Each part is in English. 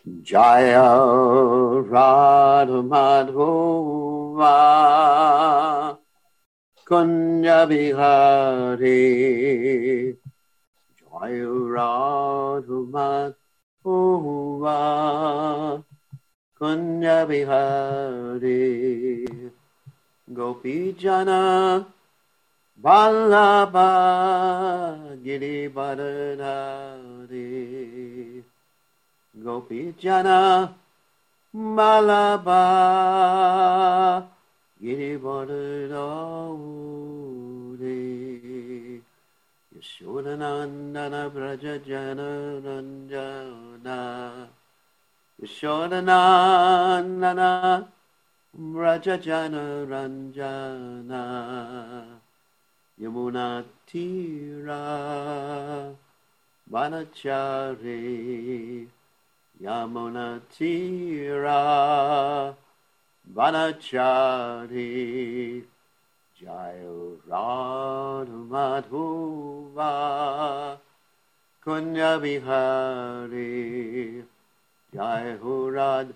Jaya Radha Madhova Kunya Bihari Jaya Radha Madhova Kunya Bihari Gopi Jana Vallabha Giri Baradhari Gopi Jana Vallabha Giri Baradhari Yashodanandana Braja Jana Ranjana Yashodanandana Braja Jana Ranjana Yamuna Tira Vanachari Yamuna Tira Vanachari Jaya Radha Madhova Kunya Bihari Jaya Radha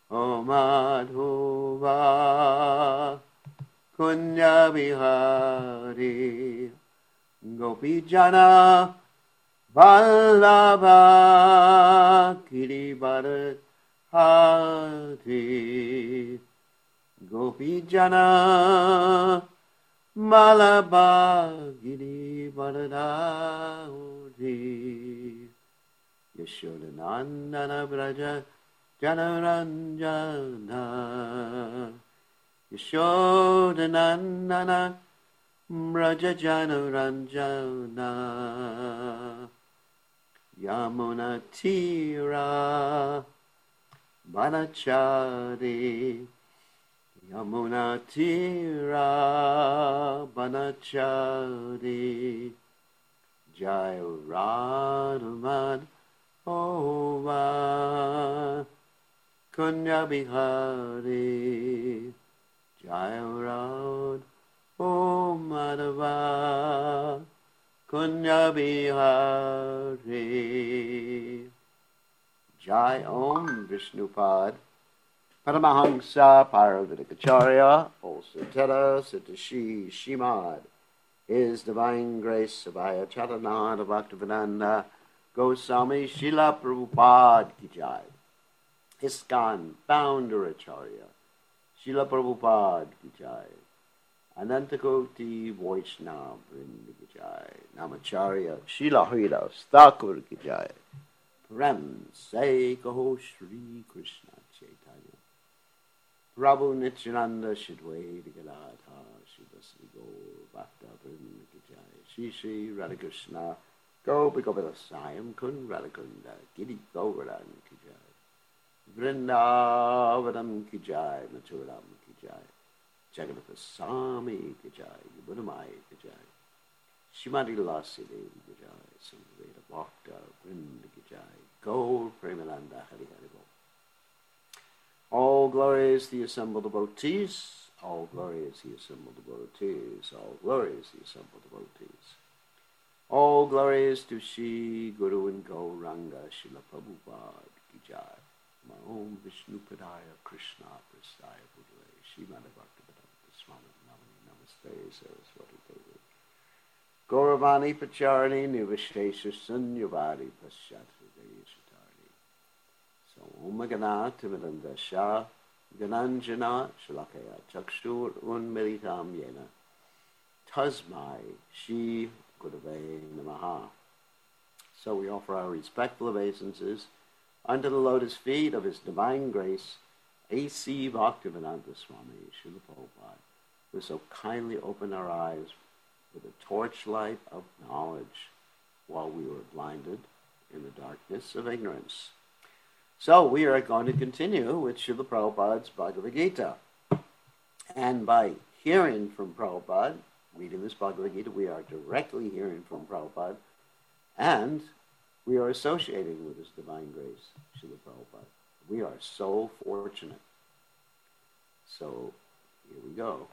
Madhova Kunya Bihari Gopi Jana Vallabha Kiribharadhari Gopi Jana Vallabha Kiribharadhari Yashodanandana Braja Janaranjana Yashodanandana Braja Janaranjana Yamuna Tira Vanachari Yamuna Tira Vanachari Jaya Radha Madhova Kunya Bihari Jaya Radha Madhava Kunya Bihari Jai Om Vishnupad Paramahamsa Paravatikacharya also Tera Sitashi Shimad His Divine Grace Sabaya Charananda Bhaktivedanta Goswami Srila Prabhupada Ki Jai ISKCON Founder Acharya Srila Prabhupada Ki Jai Anantakoti Vaishnava Vrinda Ki Jai Namacharya Srila Haridas Thakur Ki Jai Prem Se Kaho Shri Krishna Chaitanya Prabhu Nityananda Shidwaita Gadadha Shivasri Gaur Bhakta Vrinda Ki Jai Shri Shri Radhakrishna Gopi Gopala Sayam Kun Radhakunda Giri Govardhan Ki Jai Vrindavanam Ki Jai Mathuram Ki Jai Jagannath Swami Ki Jai Yamuna Ki Jai Shrimati Lasi Devi Ki Jai Samveda Bhakta Vrinda Ki Jai Gaur Premananda Hari Hari Bol. All glory is the assembled devotees, all glory is the assembled devotees, all glory is the assembled devotees. All glory is to Shri Guru and Gauranga Srila Prabhupada Ki Jai. Om Vishnu Padaya Krishna Prasthaya Budale Srimad Bhaktivedanta Swami Namani Namaste Saraswati Devi Gauravani Pacharani Nivashesha Sunyavadi Paschatri Shatari So Om Gana Timidanda Shah Gananjana Shalakaya Chakshur Unmilitam Yena Tasmai Shri Gurave Namaha. So we offer our respectful obeisances under the lotus feet of His Divine Grace, A.C. Bhaktivedanta Swami Srila Prabhupada, who so kindly opened our eyes with a torchlight of knowledge while we were blinded in the darkness of ignorance. So we are going to continue with Srila Prabhupada's Bhagavad Gita. And by hearing from Prabhupada, reading this Bhagavad Gita, we are directly hearing from Prabhupada, and we are associating with His Divine Grace, Srila Prabhupada. We are so fortunate. So, here we go.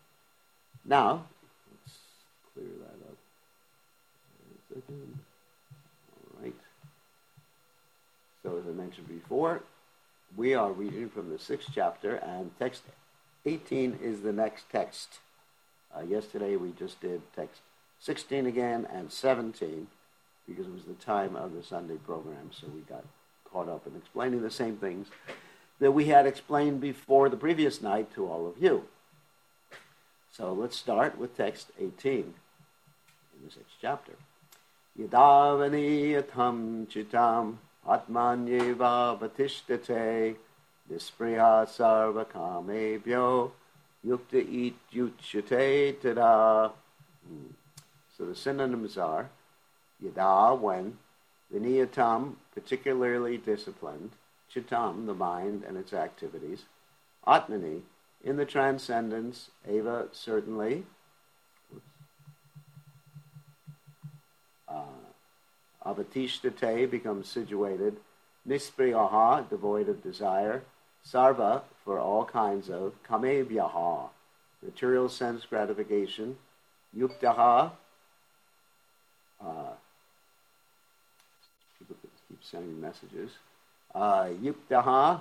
Now, let's clear that up. All right. So as I mentioned before, we are reading from the 6th chapter, and text 18 is the next text. Yesterday we just did text 16 again and 17 because it was the time of the Sunday program, so we got caught up in explaining the same things that we had explained before the previous night to all of you. So let's start with text 18 in the 6th chapter. Yadavaniyatam chitam atmanyeva vatishtate nispriya sarvakamebhyo yukta ityuchyate tada. So the synonyms are yada, when, viniyatam, particularly disciplined, chitam, the mind and its activities, atmani, in the transcendence, eva, certainly, avatishtate, becomes situated, nispriyaha, devoid of desire, sarva, for all kinds of, kamebhyaha, material sense gratification, yuktaha, people keep sending messages, yuktaha,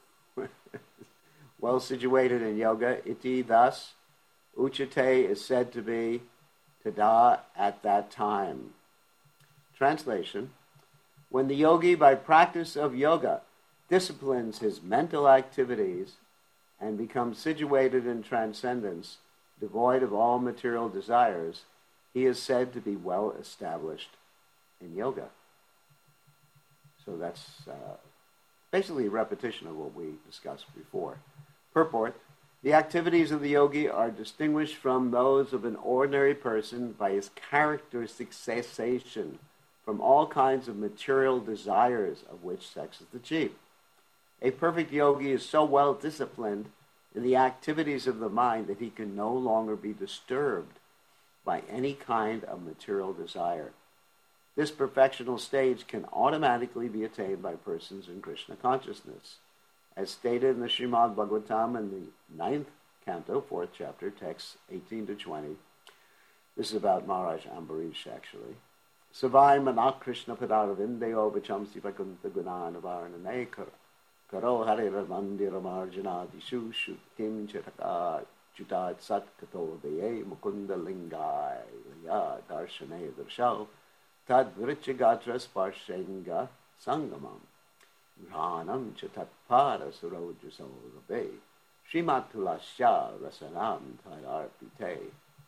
well situated in yoga, iti, thus, uchate is said to be tada, at that time. Translation: when the yogi, by practice of yoga, disciplines his mental activities and becomes situated in transcendence, devoid of all material desires, he is said to be well established in yoga. So that's basically a repetition of what we discussed before. Purport: the activities of the yogi are distinguished from those of an ordinary person by his characteristic cessation from all kinds of material desires, of which sex is the chief. A perfect yogi is so well disciplined in the activities of the mind that he can no longer be disturbed by any kind of material desire. This perfectional stage can automatically be attained by persons in Krishna consciousness. As stated in the Srimad Bhagavatam in the 9th canto, 4th chapter, texts 18 to 20. This is about Maharaj Ambarish, actually. Savai manak Krishna padaravindeyo vichamsi vakunta gunanavarnane karo hare ramandira marjana dishu shutim chetaka chutat sat kato deye mukunda lingai ya darshane darshao tad vrichagatra sparshenga sangamam granam chatat para surojaso rabe Srimatulasya rasanam tayarpite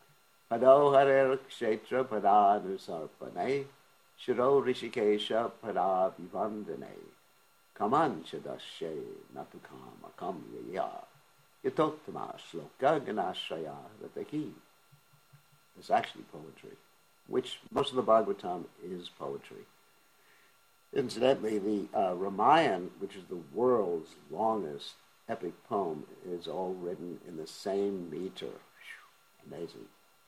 Pado harer kshetra padanusarpane shiro rishikesha padavivandane kamancha dashe natukama kamyaya yatottama shloka ganashraya ratahi. It's actually poetry, which most of the Bhagavatam is poetry. Incidentally, the Ramayana, which is the world's longest epic poem, is all written in the same meter. Amazing.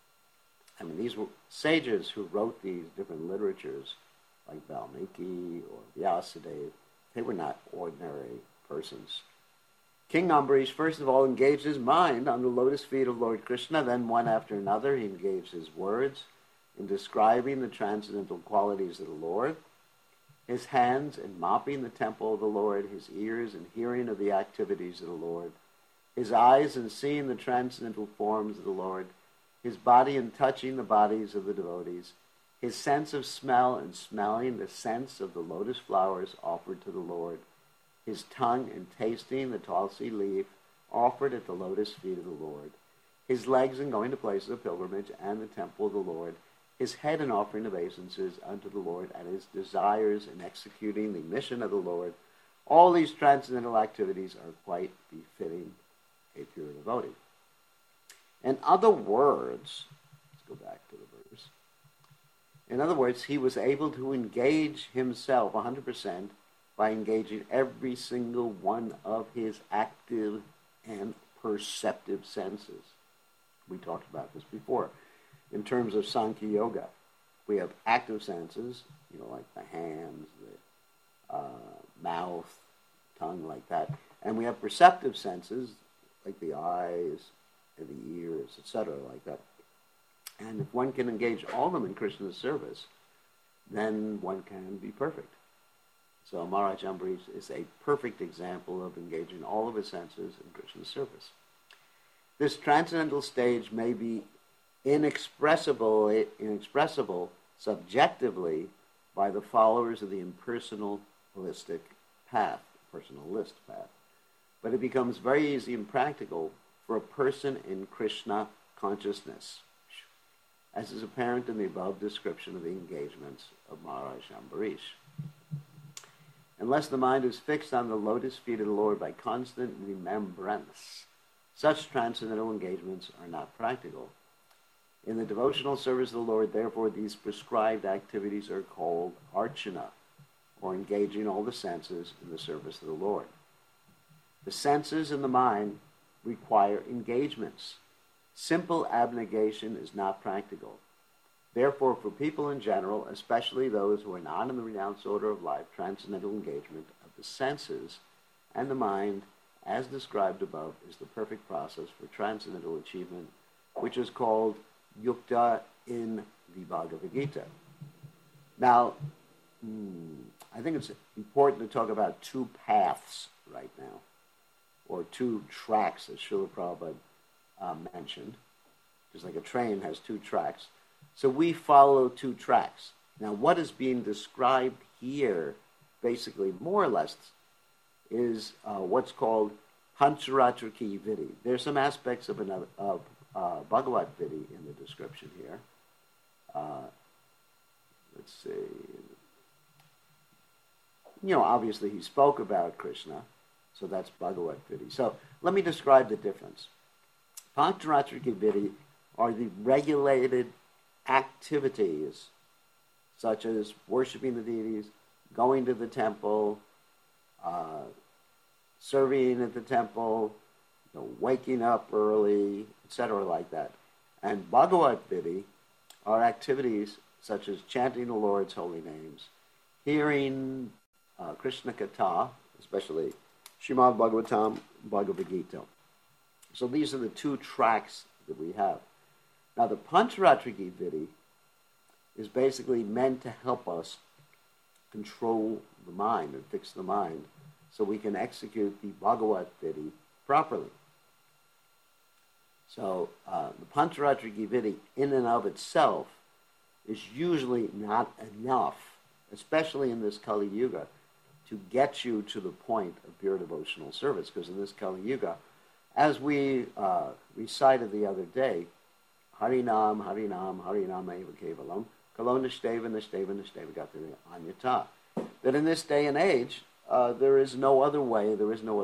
I mean, these were sages who wrote these different literatures, like Valmiki or Vyasadeva. They were not ordinary persons. King Ambarish, first of all, engaged his mind on the lotus feet of Lord Krishna. Then, one after another, he engaged his words in describing the transcendental qualities of the Lord, his hands in mopping the temple of the Lord, his ears in hearing of the activities of the Lord, his eyes in seeing the transcendental forms of the Lord, his body in touching the bodies of the devotees, his sense of smell in smelling the scents of the lotus flowers offered to the Lord, his tongue in tasting the tulsi leaf offered at the lotus feet of the Lord, his legs in going to places of pilgrimage and the temple of the Lord, his head in offering obeisances unto the Lord, and his desires in executing the mission of the Lord. All these transcendental activities are quite befitting a pure devotee. In other words, let's go back to the verse. In other words, he was able to engage himself 100% by engaging every single one of his active and perceptive senses. We talked about this before. In terms of Sankhya Yoga, we have active senses, like the hands, the mouth, tongue, like that. And we have perceptive senses, like the eyes and the ears, etc., like that. And if one can engage all of them in Krishna's service, then one can be perfect. So Maharaj Ambarish is a perfect example of engaging all of his senses in Krishna's service. This transcendental stage may be inexpressible subjectively by the followers of the impersonal holistic path, personalist path. But it becomes very easy and practical for a person in Krishna consciousness, as is apparent in the above description of the engagements of Maharaj Ambarish. Unless the mind is fixed on the lotus feet of the Lord by constant remembrance, such transcendental engagements are not practical. In the devotional service of the Lord, therefore, these prescribed activities are called archana, or engaging all the senses in the service of the Lord. The senses and the mind require engagements. Simple abnegation is not practical. Therefore, for people in general, especially those who are not in the renounced order of life, transcendental engagement of the senses and the mind, as described above, is the perfect process for transcendental achievement, which is called yukta in the Bhagavad Gita. Now, I think it's important to talk about two paths right now, or two tracks, as Srila Prabhupada mentioned. Just like a train has two tracks. So we follow two tracks. Now, what is being described here, basically, more or less, is what's called Pancharatra Ki Vidi. There's some aspects of Bhagavad Vidi in the description here. Let's see. Obviously he spoke about Krishna, so that's Bhagavad Vidi. So let me describe the difference. Pancharatra Ki Vidi are the regulated activities, such as worshiping the deities, going to the temple, serving at the temple, waking up early, etc., like that. And Bhagavad Vidi are activities such as chanting the Lord's holy names, hearing Krishna Katha, especially Srimad Bhagavatam, Bhagavad Gita. So these are the two tracks that we have. Now the Pancharatra Ki Vidi is basically meant to help us control the mind and fix the mind so we can execute the Bhagavad Vidi properly. So the Pancharatra Ki Vidi in and of itself is usually not enough, especially in this Kali Yuga, to get you to the point of pure devotional service. Because in this Kali Yuga, as we recited the other day, Harinam, Harinam, Harinam Eva Kevalam, Kalo Nishteva, Nishteva, Nishteva Gatari Anyata. That in this day and age, there is no other way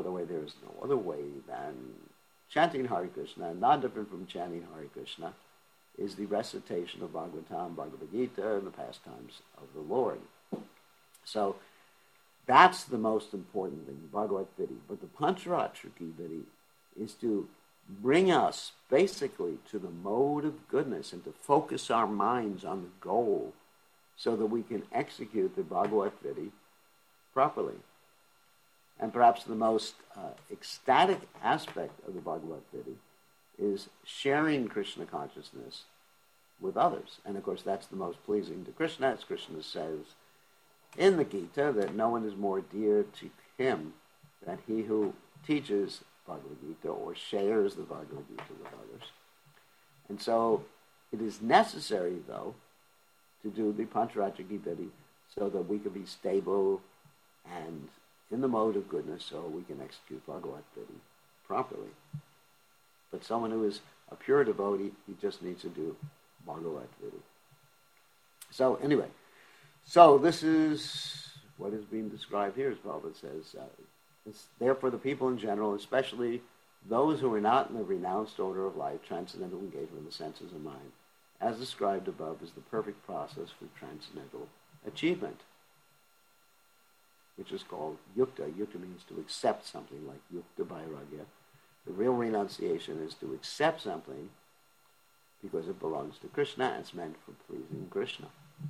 than chanting Hare Krishna, not different from chanting Hare Krishna, is the recitation of Bhagavatam, Bhagavad Gita, and the pastimes of the Lord. So that's the most important thing, Bhagavad Vidi. But the Pancharatra Ki Vidi is to bring us basically to the mode of goodness and to focus our minds on the goal so that we can execute the Bhagavad Vidi properly. And perhaps the most ecstatic aspect of the Bhagavad Vidi is sharing Krishna consciousness with others. And of course that's the most pleasing to Krishna, as Krishna says in the Gita, that no one is more dear to him than he who teaches Bhagavad Gita or shares the Bhagavad Gita with others. And so it is necessary, though, to do the Pancharatra Ki Vidi so that we can be stable and in the mode of goodness so we can execute Bhagavad Vidi properly. But someone who is a pure devotee, he just needs to do Bhagavad Vidi. So anyway, so this is what is being described here, as Prabhupada says. It's therefore the people in general, especially those who are not in the renounced order of life, transcendental engagement of the senses and mind, as described above, is the perfect process for transcendental achievement, which is called yukta. Yukta means to accept something, like yukta vairagya. The real renunciation is to accept something because it belongs to Krishna and it's meant for pleasing Krishna.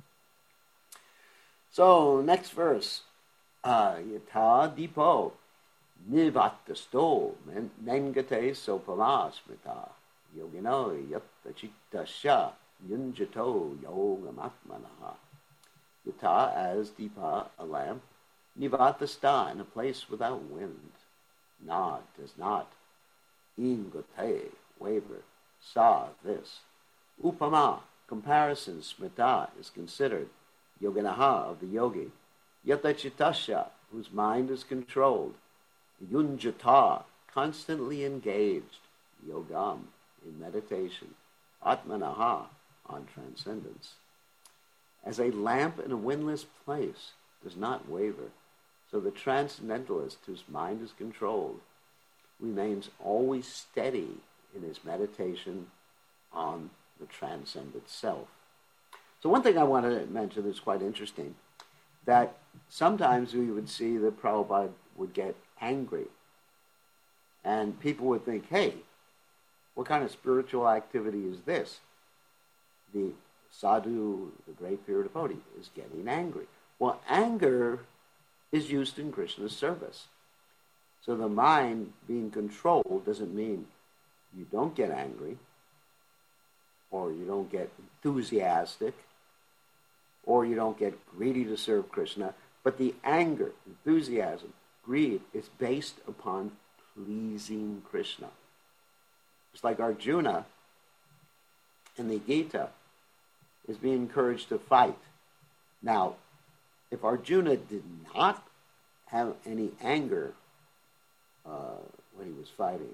So, next verse. Yata dipo nivatasto nengate sopama smita yogino yatta chittasya yunjato yogamatmanaha. Yata, as dipa, a lamp, Nivatasta, in a place without wind. Na, does not. Ingate, waver. Sa, this. Upama, comparison. Smrita is considered. Yoganaha, of the yogi. Yatachitasha, whose mind is controlled. Yunjata, constantly engaged. Yogam, in meditation. Atmanaha, on transcendence. As a lamp in a windless place does not waver, so the transcendentalist whose mind is controlled remains always steady in his meditation on the transcendent self. So one thing I want to mention that's quite interesting, that sometimes we would see that Prabhupada would get angry, and people would think, hey, what kind of spiritual activity is this? The sadhu, the great pure devotee, is getting angry. Well, anger is used in Krishna's service. So the mind being controlled doesn't mean you don't get angry, or you don't get enthusiastic, or you don't get greedy to serve Krishna. But the anger, enthusiasm, greed is based upon pleasing Krishna. It's like Arjuna in the Gita is being encouraged to fight. Now, if Arjuna did not have any anger when he was fighting,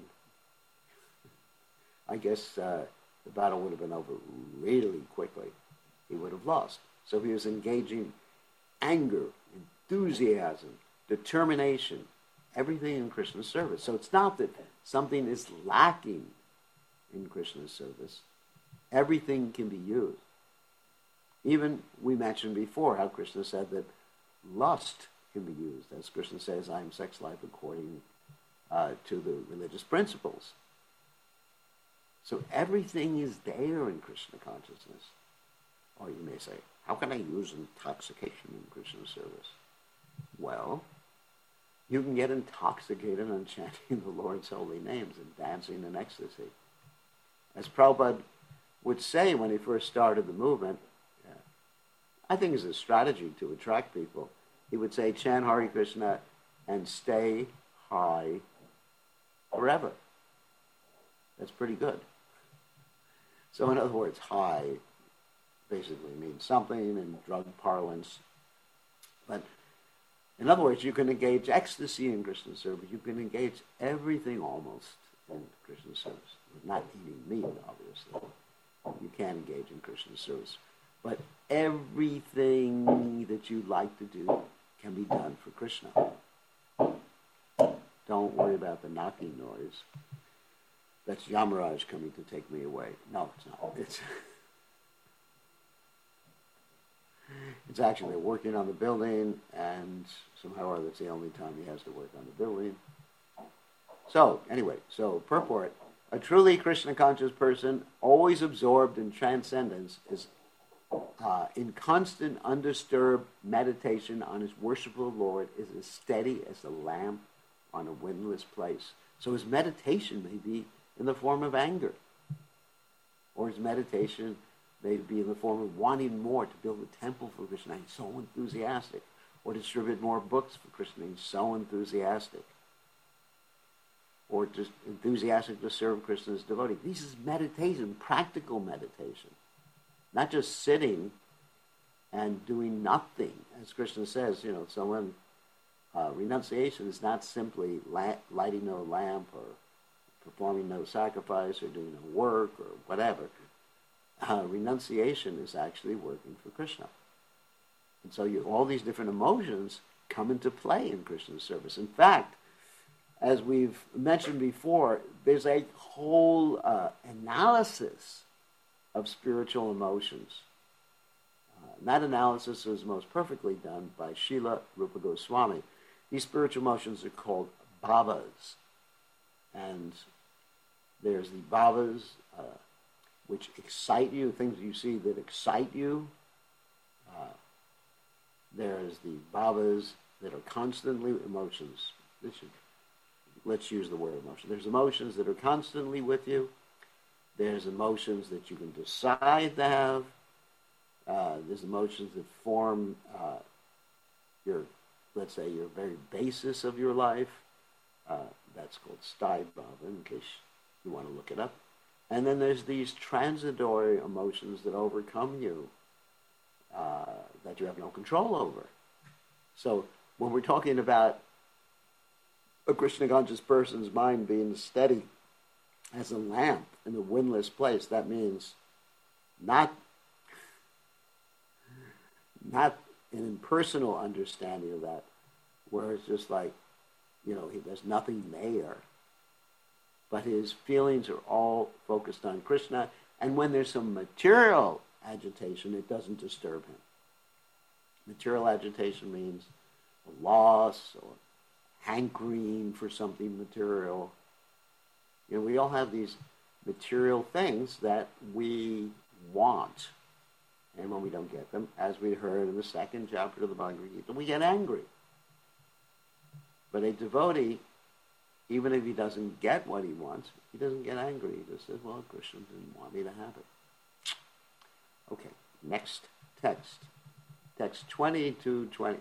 I guess the battle would have been over really quickly. He would have lost. So he was engaging anger, enthusiasm, determination, everything in Krishna's service. So it's not that something is lacking in Krishna's service. Everything can be used. Even we mentioned before how Krishna said that lust can be used. As Krishna says, I am sex life according to the religious principles. So everything is there in Krishna consciousness. Or you may say, how can I use intoxication in Krishna's service? Well, you can get intoxicated on chanting the Lord's holy names and dancing in ecstasy. As Prabhupada would say when he first started the movement, I think it's a strategy to attract people. He would say, chant Hare Krishna and stay high forever. That's pretty good. So in other words, high basically means something in drug parlance. But in other words, you can engage ecstasy in Krishna's service. You can engage everything almost in Krishna's service. Not eating meat, obviously. You can't engage in Krishna's service. But everything that you like to do can be done for Krishna. Don't worry about the knocking noise. That's Yamaraj coming to take me away. No, it's not. It's actually they're working on the building, and somehow or other it's the only time he has to work on the building. So, anyway, purport. A truly Krishna-conscious person, always absorbed in transcendence, is in constant, undisturbed meditation on his worshipful Lord, is as steady as a lamp on a windless place. So his meditation may be in the form of anger, or his meditation may be in the form of wanting more to build a temple for Krishna. He's so enthusiastic. Or distribute more books for Krishna. He's so enthusiastic. Or just enthusiastic to serve Krishna's devotee. This is meditation, practical meditation. Not just sitting and doing nothing. As Krishna says, renunciation is not simply lighting no lamp or performing no sacrifice or doing no work or whatever. Renunciation is actually working for Krishna. And so all these different emotions come into play in Krishna's service. In fact, as we've mentioned before, there's a whole analysis of spiritual emotions. And that analysis was most perfectly done by Srila Rupa Goswami. These spiritual emotions are called bhavas. And there's the bhavas which excite you, things you see that excite you. There's the bhavas that are constantly emotions. Let's use the word emotion. There's emotions that are constantly with you. There's emotions that you can decide to have. There's emotions that form your let's say, your very basis of your life. That's called Sthaibhava, in case you want to look it up. And then there's these transitory emotions that overcome you, that you have no control over. So when we're talking about a Krishna conscious person's mind being steady as a lamp in a windless place, that means not an impersonal understanding of that, where it's just like, there's nothing there. But his feelings are all focused on Krishna. And when there's some material agitation, it doesn't disturb him. Material agitation means a loss or hankering for something material. We all have these material things that we want. And when we don't get them, as we heard in the second chapter of the Bhagavad Gita, we get angry. But a devotee, even if he doesn't get what he wants, he doesn't get angry. He just says, well, Krishna didn't want me to have it. Okay, next text. Text 20 to 23.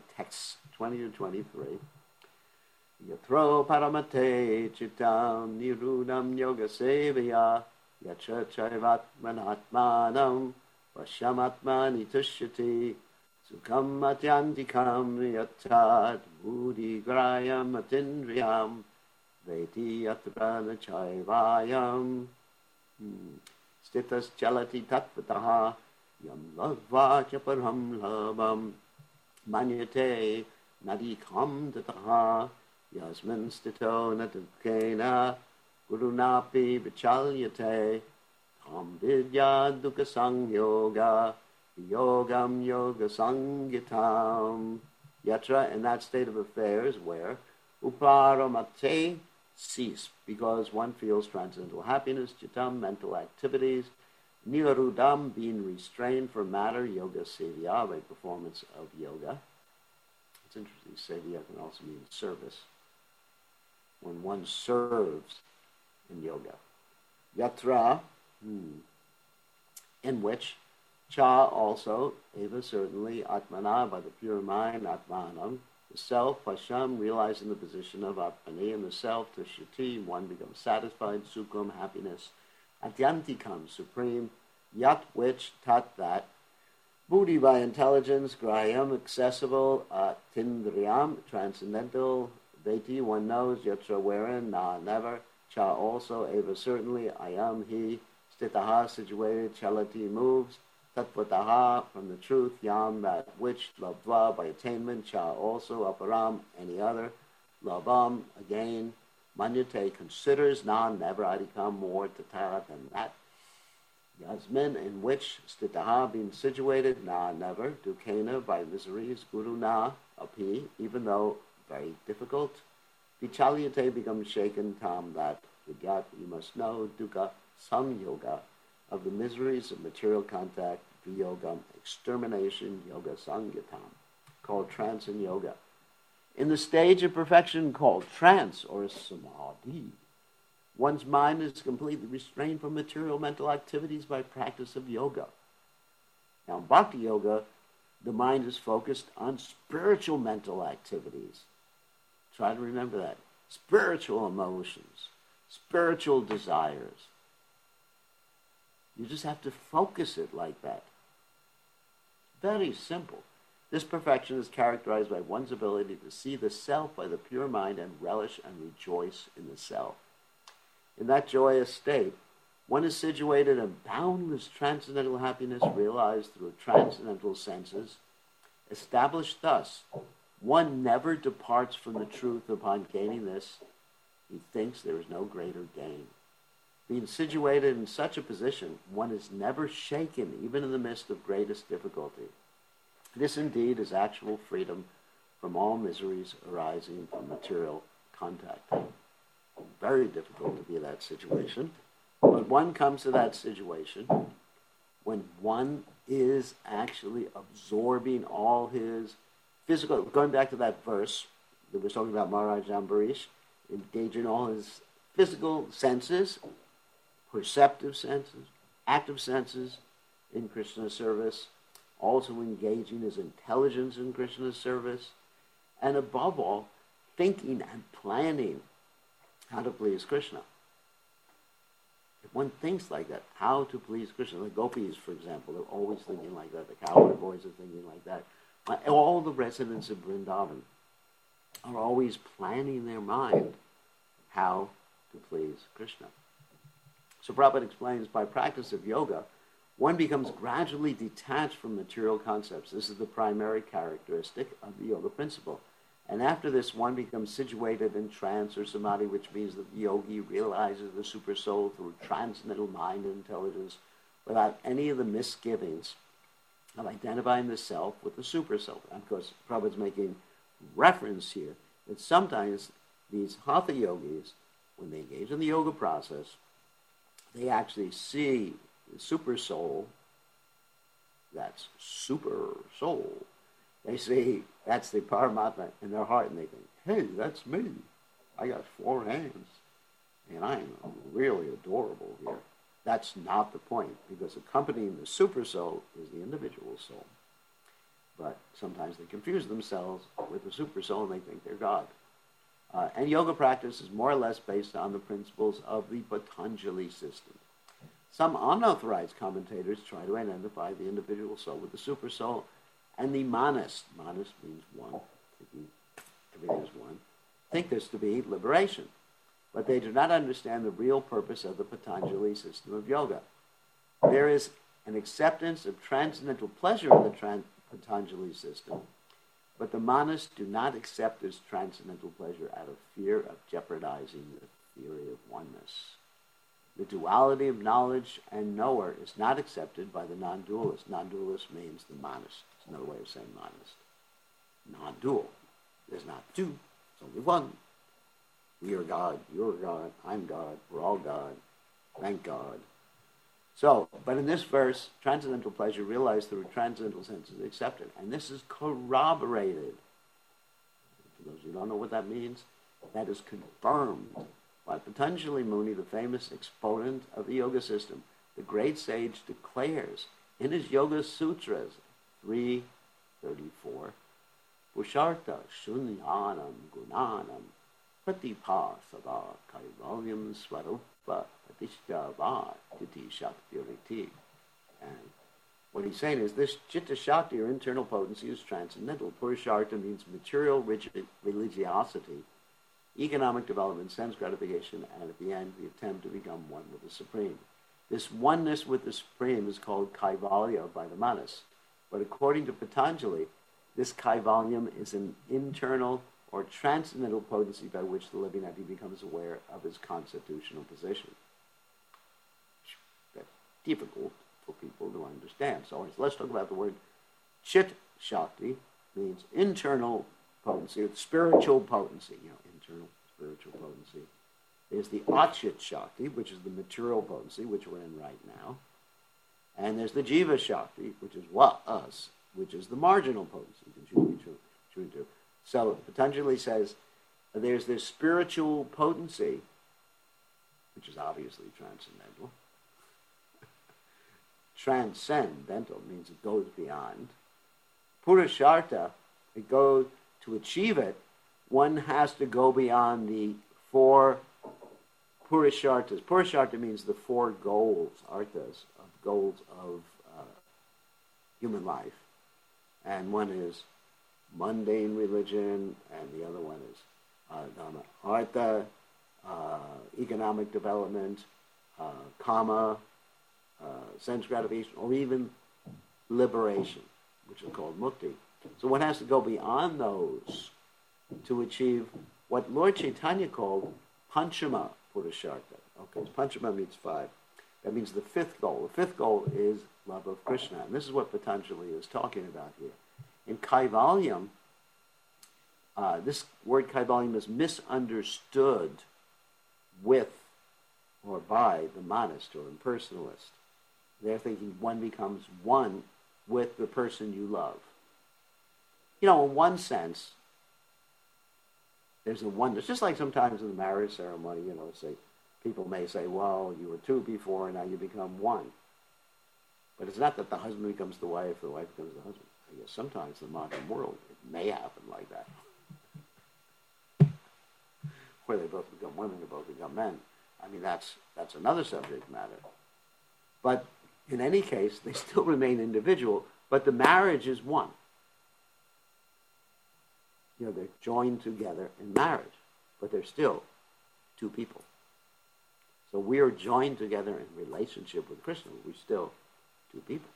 Yatro paramate chitam nirudam yoga sevaya yacha chaivatmanatmanam vashamatmani tushyati sukham atyantikam yatat buddhi grayam atindriyam veti yatra nachaivayam stitas chalati tatvataha yam ladva chaparam labam manyate nadikam tataha yasmin stito natukena gurunapi vichalyate tam vidya dukkha sangyoga yogam yoga sangitam yatra, in that state of affairs where uparamate cease, because one feels transcendental happiness, chitam, mental activities, nirudam, being restrained from matter, yoga sevya, by performance of yoga. It's interesting, sevya can also mean service. When one serves in yoga. Yatra, in which, cha also, eva certainly, atmana, by the pure mind, atmanam, the self, pasham, realizing the position of atmani in the self, tushyati, one becomes satisfied, sukham, happiness, atyantikam, supreme, yat, which, tat, that, buddhi, by intelligence, graham, accessible, tindriyam, transcendental, veti, one knows, yatra, wherein, na, never, cha, also, eva, certainly, ayam, he, stitaha, situated, chalati, moves, tatvataha, from the truth, yam, that which, labdva, by attainment, cha, also, aparam, any other, labam, again, manyate, considers, na, never, adikam, more, tatara, than that, yasmin, in which, stitaha, being situated, na, never, dukena, by miseries, guru, na, api, even though very difficult, vichalyate, becomes shaken, tam, that, vigyat, you must know, dukkha, some yoga, of the miseries of material contact, viyogam, extermination, yoga sangitam, called trance and yoga. In the stage of perfection called trance or samadhi, one's mind is completely restrained from material mental activities by practice of yoga. Now, in bhakti yoga, the mind is focused on spiritual mental activities. Try to remember that. Spiritual emotions, spiritual desires. You just have to focus it like that. Very simple. This perfection is characterized by one's ability to see the self by the pure mind and relish and rejoice in the self. In that joyous state, one is situated in boundless transcendental happiness realized through transcendental senses. Established thus, one never departs from the truth upon gaining this. He thinks there is no greater gain. Being situated in such a position, one is never shaken, even in the midst of greatest difficulty. This indeed is actual freedom from all miseries arising from material contact. Very difficult to be in that situation. But one comes to that situation when one is actually absorbing all his physical, going back to that verse that we're talking about Maharaj Ambarish, engaging all his physical senses, perceptive senses, active senses in Krishna's service, also engaging his intelligence in Krishna's service, and above all, thinking and planning how to please Krishna. If one thinks like that, how to please Krishna, the gopis, for example, they're always thinking like that. The cowboy boys are thinking like that. All the residents of Vrindavan are always planning in their mind how to please Krishna. So Prabhupada explains, by practice of yoga, one becomes gradually detached from material concepts. This is the primary characteristic of the yoga principle. And after this, one becomes situated in trance or samadhi, which means that the yogi realizes the super soul through transcendental mind and intelligence without any of the misgivings of identifying the self with the super self. And of course, Prabhupada's making reference here that sometimes these hatha yogis, when they engage in the yoga process, they actually see the super soul, that's super soul. They see that's the Paramatma in their heart, and they think, hey, that's me. I got 4 hands, and I'm really adorable here. That's not the point, because accompanying the super soul is the individual soul. But sometimes they confuse themselves with the super soul, and they think they're God. And yoga practice is more or less based on the principles of the Patanjali system. Some unauthorized commentators try to identify the individual soul with the super soul, and the manas means one, everything is one, think this to be liberation. But they do not understand the real purpose of the Patanjali system of yoga. There is an acceptance of transcendental pleasure in the Patanjali system, but the manas do not accept this transcendental pleasure out of fear of jeopardizing the theory of oneness. The duality of knowledge and knower is not accepted by the non-dualist. Non-dualist means the monist. It's another way of saying monist. Non-dual. There's not two. It's only one. We are God. You're God. I'm God. We're all God. Thank God. So, but in this verse, transcendental pleasure realized through transcendental senses is accepted. And this is corroborated. For those who don't know what that means, that is confirmed by Patanjali Muni, the famous exponent of the yoga system. The great sage declares in his Yoga Sutras 3:34, Pushartha Shunyanam Gunanam Pratipasada Kaivalyam Swarupa Pratishtava Titi Shakti. And what he's saying is this Chitta Shakti, or internal potency, is transcendental. Purushartha means material religiosity, economic development, sense gratification, and at the end, the attempt to become one with the Supreme. This oneness with the Supreme is called Kaivalya by the Manas. But according to Patanjali, this Kaivalyam is an internal or transcendental potency by which the living entity becomes aware of his constitutional position. That's difficult for people to understand. So let's talk about the word Chit Shakti, means internal potency, or spiritual potency, internal spiritual potency. There's the Achit Shakti, which is the material potency, which we're in right now. And there's the Jiva Shakti, which is us, which is the marginal potency, true. So Patanjali says there's this spiritual potency, which is obviously transcendental. Transcendental means it goes beyond. Purushartha, it goes to achieve it, one has to go beyond the 4 Purusharthas. Purushartha means the 4 goals, arthas, of goals of human life. And one is mundane religion, and the other one is artha, economic development, kama, sense gratification, or even liberation, which is called mukti. So one has to go beyond those to achieve what Lord Chaitanya called Panchama Purushartha. Okay, Panchama means 5. That means the 5th goal. The 5th goal is love of Krishna. And this is what Patanjali is talking about here. In Kaivalyam, this word Kaivalyam is misunderstood with or by the monist or impersonalist. They're thinking one becomes one with the person you love. In one sense, there's a oneness. Just like sometimes in the marriage ceremony, people may say, well, you were 2 before, and now you become 1. But it's not that the husband becomes the wife becomes the husband. I guess sometimes in the modern world, it may happen like that. where they both become women or both become men. I mean, that's another subject matter. But in any case, they still remain individual, but the marriage is one. You know, they're joined together in marriage, but they're still two people. So we are joined together in relationship with Krishna. We're still two people.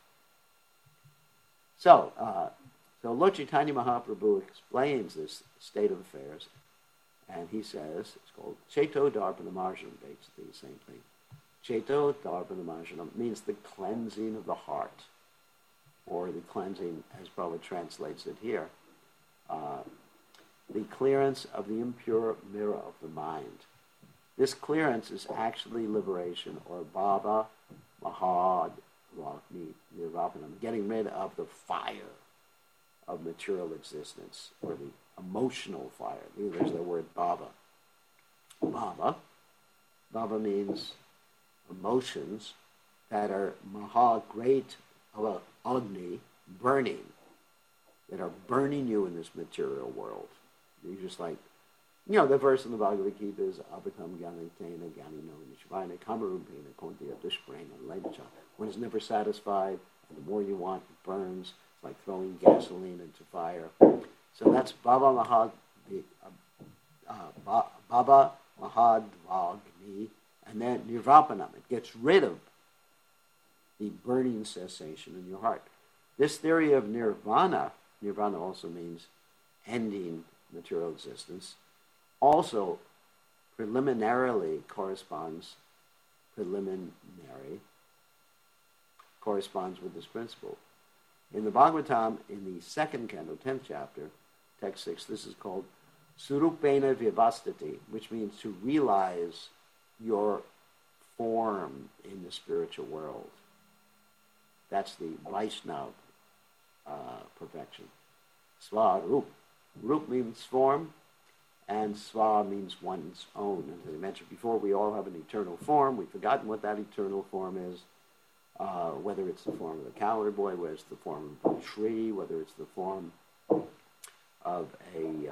So Lord Chaitanya Mahaprabhu explains this state of affairs, and he says, it's called Cheto Darpana Marjanam, basically the same thing. Cheto Darpana Marjanam means the cleansing of the heart, or the cleansing, as Prabhupada translates it here, the clearance of the impure mirror of the mind. This clearance is actually liberation, or Bhava Mahad Nirvapanam, getting rid of the fire of material existence, or the emotional fire. There's the word Bhava. Bhava means emotions that are Maha, great Agni, burning, that are burning you in this material world. You're just like, the verse in the Bhagavad Gita is Abhakam Gyanitena Gyanino Nishvana Kamarumpena Kontiya Dushprana Lenacha. One is never satisfied, and the more you want, it burns. It's like throwing gasoline into fire. So that's Bhava Mahadvagni, and then Nirvapanam. It gets rid of the burning cessation in your heart. This theory of nirvana also means ending material existence, also preliminary corresponds with this principle. In the Bhagavatam, in the second canto, 10th chapter, text 6, this is called Surupena Vyavastati, which means to realize your form in the spiritual world. That's the Vaishnava perfection. Swarup. Rup means form, and Swa means one's own. As I mentioned before, we all have an eternal form. We've forgotten what that eternal form is, whether it's the form of a cowherd boy, whether it's the form of a tree, whether it's the form of a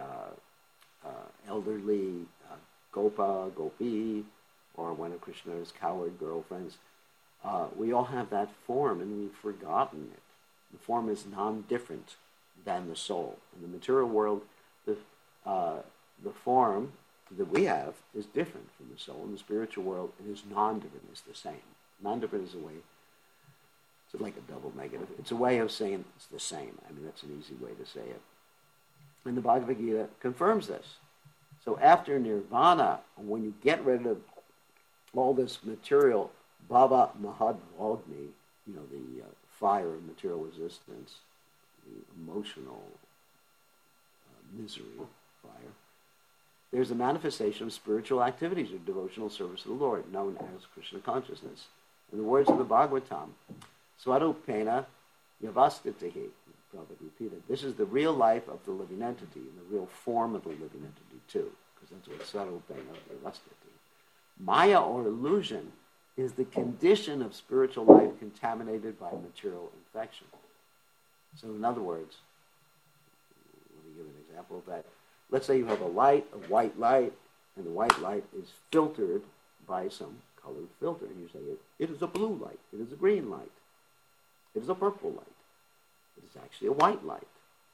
elderly gopa, gopi, or one of Krishna's cowherd girlfriends. We all have that form, and we've forgotten it. The form is non-different than the soul. In the material world, the form that we have is different from the soul. In the spiritual world, it is non-different. It's the same. Non-different is a way, it's like a double negative. It's a way of saying it's the same. I mean, that's an easy way to say it. And the Bhagavad Gita confirms this. So after nirvana, when you get rid of all this material, Bhava Mahadvagni, the fire of material existence, the emotional misery fire, there's a manifestation of spiritual activities of devotional service to the Lord, known as Krishna consciousness. In the words of the Bhagavatam, Swarupena Yavastitihi, Prabhupada repeated, this is the real life of the living entity, and the real form of the living entity too, because that's what Swarupena Yavastitihi. Maya, or illusion, is the condition of spiritual life contaminated by material infection. So in other words, let me give an example of that. Let's say you have a white light, and the white light is filtered by some colored filter. And you say, it is a blue light, it is a green light, it is a purple light. It is actually a white light.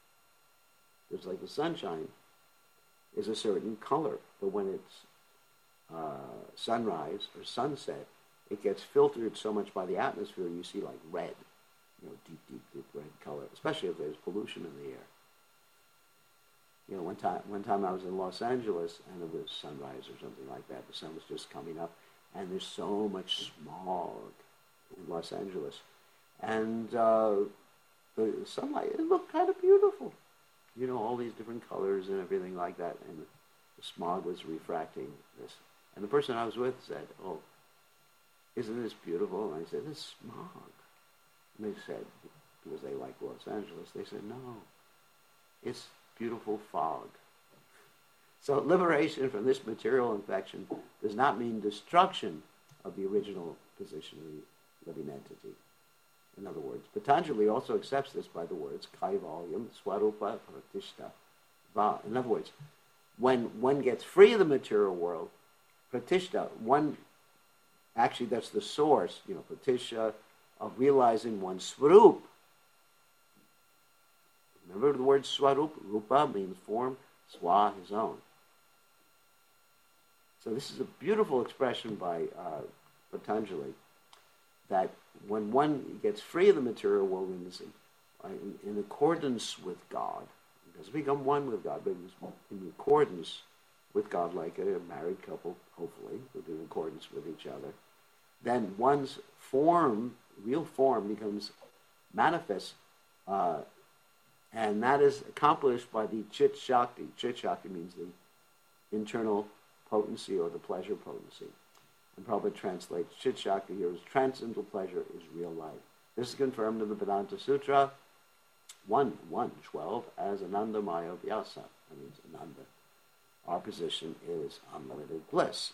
Just like the sunshine is a certain color, but when it's sunrise or sunset, it gets filtered so much by the atmosphere, you see like red, deep red color, especially if there's pollution in the air. One time I was in Los Angeles, and it was sunrise or something like that. The sun was just coming up, and there's so much smog in Los Angeles. And the sunlight, it looked kind of beautiful. All these different colors and everything like that, and the smog was refracting this. And the person I was with said, "Oh, isn't this beautiful?" And I said, "This smog." And they said, because they like Los Angeles, they said, "No, it's beautiful fog." So liberation from this material infection does not mean destruction of the original position of the living entity. In other words, Patanjali also accepts this by the words Kaivalyam Swarupa Pratishta Va. In other words, When one gets free of the material world, pratishtha, actually that's the source, pratishtha of realizing one's swarup. Remember the word swarup? Rupa means form, swa, his own. So this is a beautiful expression by Patanjali, that when one gets free of the material world in accordance with God, it doesn't become one with God, but in accordance with God, like a married couple, hopefully, would be in accordance with each other, then one's form, real form, becomes manifest, and that is accomplished by the Chit Shakti. Chit Shakti means the internal potency or the pleasure potency. And Prabhupada translates Chit Shakti here as transcendental pleasure is real life. This is confirmed in the Vedanta Sutra 1.1.12 as Ananda Maya Vyasa. That means Ananda. Our position is unlimited bliss.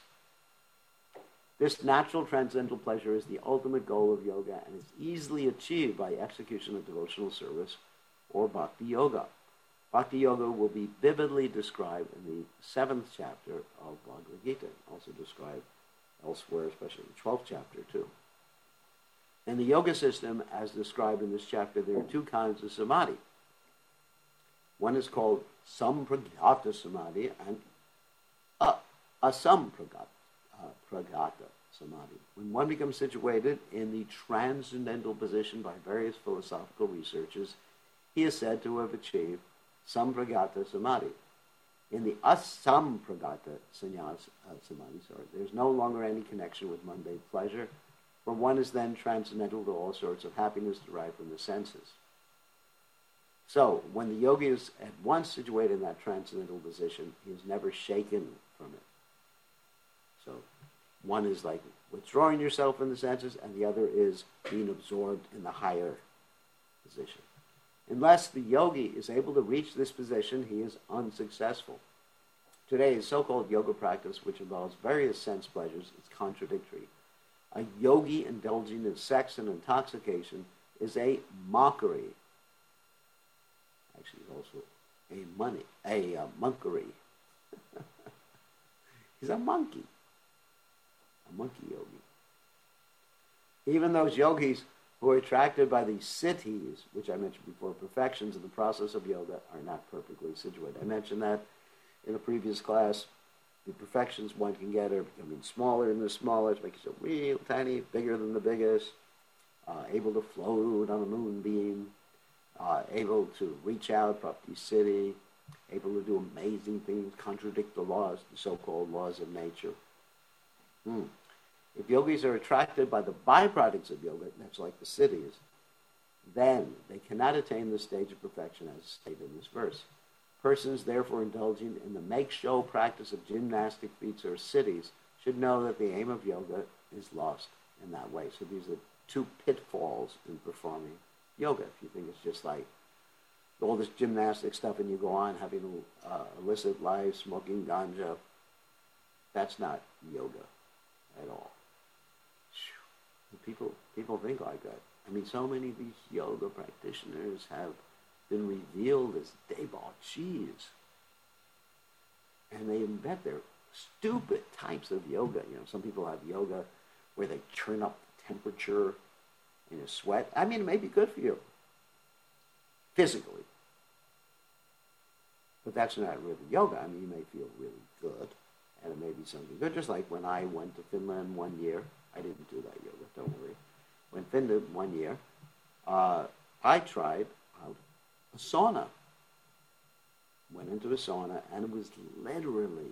This natural transcendental pleasure is the ultimate goal of yoga and is easily achieved by execution of devotional service or bhakti yoga. Bhakti yoga will be vividly described in the 7th chapter of Bhagavad Gita, also described elsewhere, especially in the 12th chapter too. In the yoga system, as described in this chapter, there are two kinds of samadhi. One is called sampragyata samadhi and asampragyata samadhi. When one becomes situated in the transcendental position by various philosophical researchers, he is said to have achieved sampragyata samadhi. In the asampragyata samadhi, there's no longer any connection with mundane pleasure, for one is then transcendental to all sorts of happiness derived from the senses. So, when the yogi is at once situated in that transcendental position, he is never shaken from it. So, one is like withdrawing yourself from the senses, and the other is being absorbed in the higher position. Unless the yogi is able to reach this position, he is unsuccessful. Today's so-called yoga practice, which involves various sense pleasures, is contradictory. A yogi indulging in sex and intoxication is a mockery. Actually, it's also a monkery. He's a monkey yogi. Even those yogis who are attracted by the siddhis, which I mentioned before, perfections in the process of yoga, are not perfectly situated. I mentioned that in a previous class. The perfections one can get are becoming smaller and the smallest, making yourself real tiny, bigger than the biggest, able to float on a moonbeam, able to reach out, Prapti Siddhi, able to do amazing things, contradict the laws, the so-called laws of nature. If yogis are attracted by the byproducts of yoga, that's like the siddhis, then they cannot attain the stage of perfection as stated in this verse. Persons therefore indulging in the make-show practice of gymnastic feats or siddhis should know that the aim of yoga is lost in that way. So these are two pitfalls in performing yoga. If you think it's just like all this gymnastic stuff and you go on having illicit life, smoking ganja, that's not yoga at all. People think like that. I mean, so many of these yoga practitioners have been revealed as debauchees. And they invent their stupid types of yoga. Some people have yoga where they turn up the temperature in a sweat. I mean, it may be good for you physically. But that's not really yoga. I mean, you may feel really good, and it may be something good. Just like when I went to Finland 1 year, I didn't do that yoga, don't worry. When Finland 1 year, I tried out a sauna. Went into a sauna, and it was literally